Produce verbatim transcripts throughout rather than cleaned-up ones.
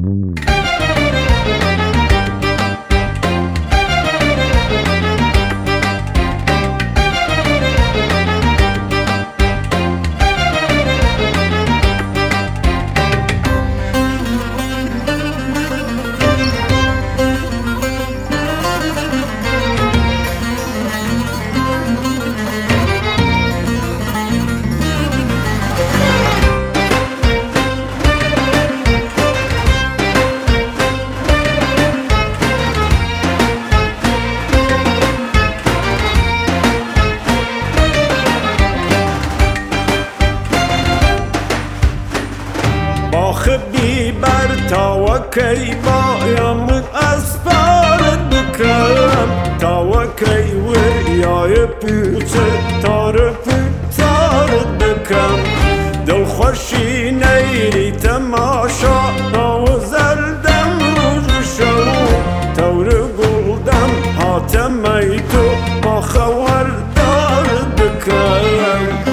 باخ بیبر تا و کی بایم اسپارت بکرم تا و کی وریای پوچه تار پوچارت بکرم دل خوشی نیری تماشا تا و زردم روز شو تور گلدم حاتمی تو ما خوردارت بکرم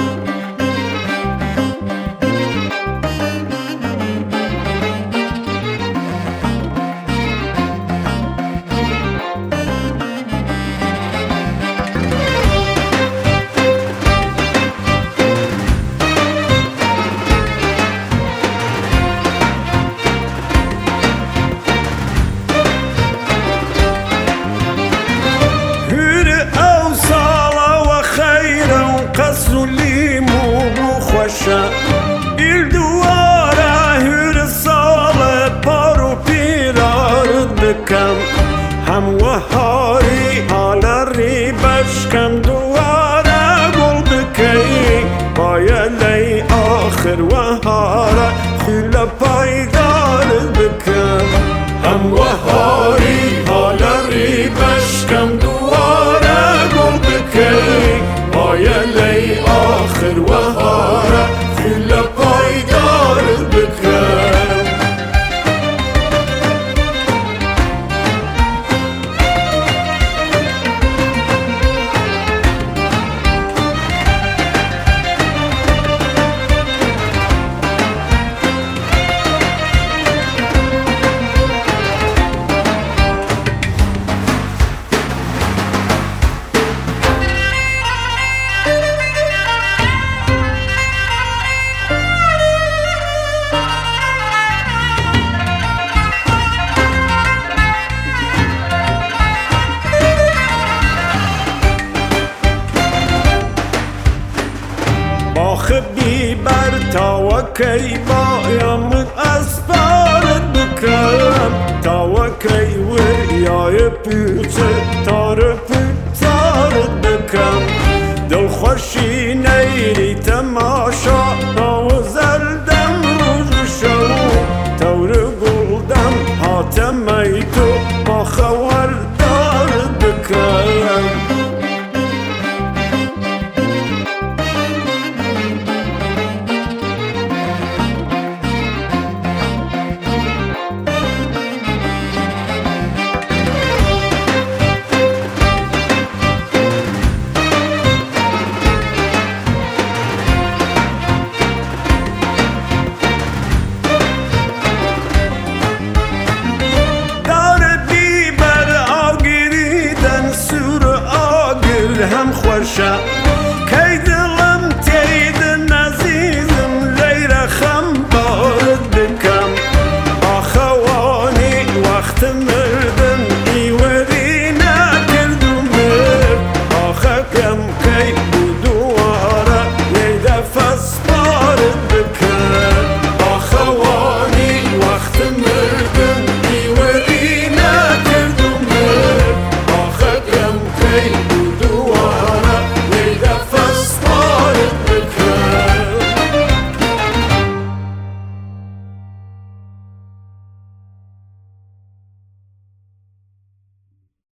قصر لیمو بو خوشه بیل دواره هر سال پارو پیرارت بکم هم وهاری حال ری بشکم دواره گل بکی بایلی آخر وهاره خیل پایدارت بکم هم وهاری حال ری بشکم دواره گل بکی بایلی آخر وهاره خیل پایدارت بکرم باخ بیبر تا و کی بایم اسپارت بکرم تا و کی وریای پوچه تار پوچارت بکرم دل خوشی نیری تماشا تا و زردم روز شو تور گلدم حاتمی تو ما